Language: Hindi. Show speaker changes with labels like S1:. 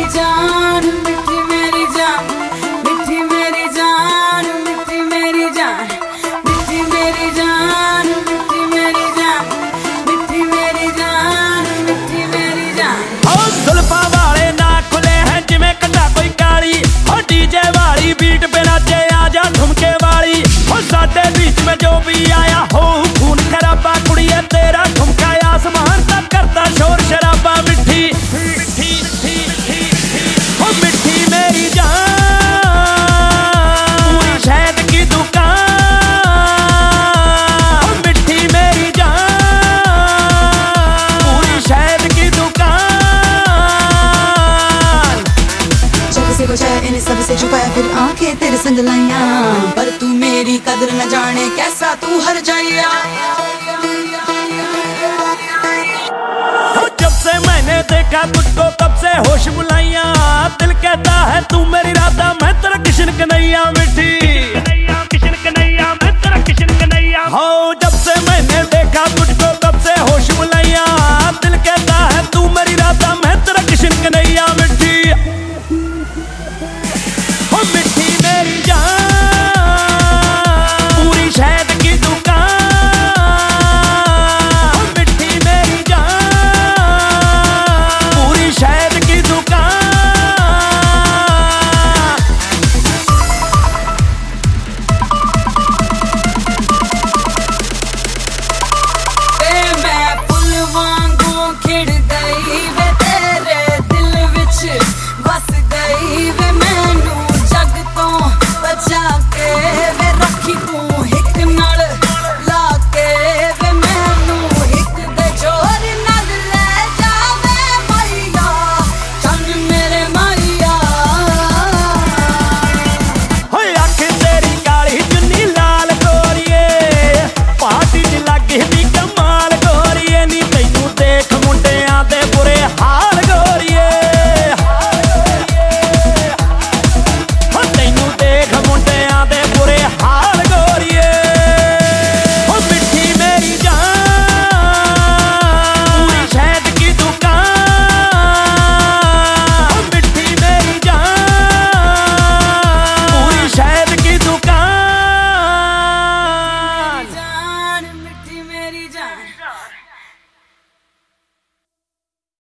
S1: जान, मिठी मेरी जान, मिठी मेरी जान, मिठी मेरी जान, मिठी मेरी जान, मिठी मेरी जान, मिठी मेरी जान, मिठी मेरी जान।
S2: ओ जुल्फा वाले ना खुले हैं जिमें कंधा कोई काली, ओ डीजे वाली बीट पे नाचे आजा ठुमके वाली। ओ साडे बीच में जो भी आया हो खून खराबा, कुड़िए तेरा ठुमका आसमान तक करता शोर शराबा। मिठी मिठी मिठी ओ मिठी मेरी जान, पूरी शहद की दुकान। ओ मिठी मेरी जान, पूरी शहद की दुकान।
S1: जब से कुछ है इन्हें सबसे छुपाया, फिर आंखें तेरे संग लाइया, पर तू मेरी कदर न जाने कैसा तू हर जाइया।
S2: जब से मैंने देखा तुझको तब से होश बुलाइया, दिल कहता है तू मेरी राधा मैं तेरा किशन कन्हैया। मिठी